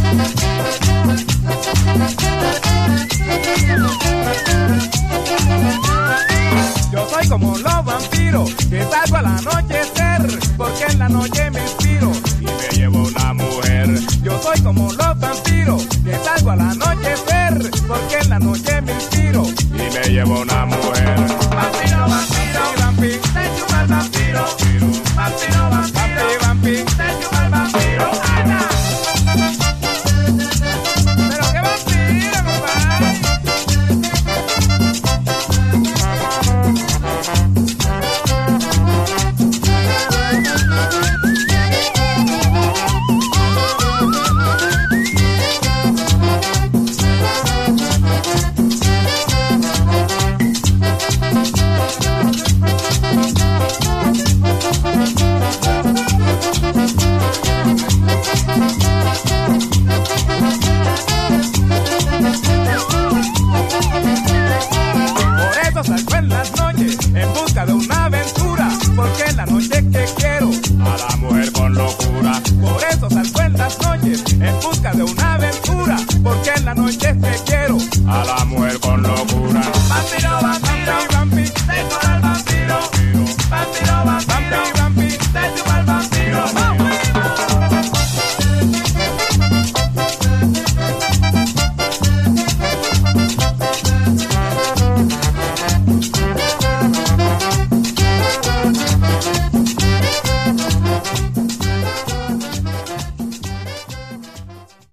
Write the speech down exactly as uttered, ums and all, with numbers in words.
Yo soy como los vampiros que salgo al anochecer, porque en la noche me inspiro y me llevo una mujer. Yo soy como los vampiros que salgo al anochecer, porque en la noche me inspiro y me llevo una mujer. Vampiro, vampiro, vampiro, te chupa el vampiro. Vampiro, vampiro, vampiro, te chupa el vampiro. ¡Ana! Pero qué vampiro, compadre. En busca de una aventura, porque en la noche que quiero a la mujer con locura. Por eso salgo en las noches en busca de una aventura, porque en la noche que quiero a la mujer con locura. Vampiro, vampiro, vampiro, vampiro,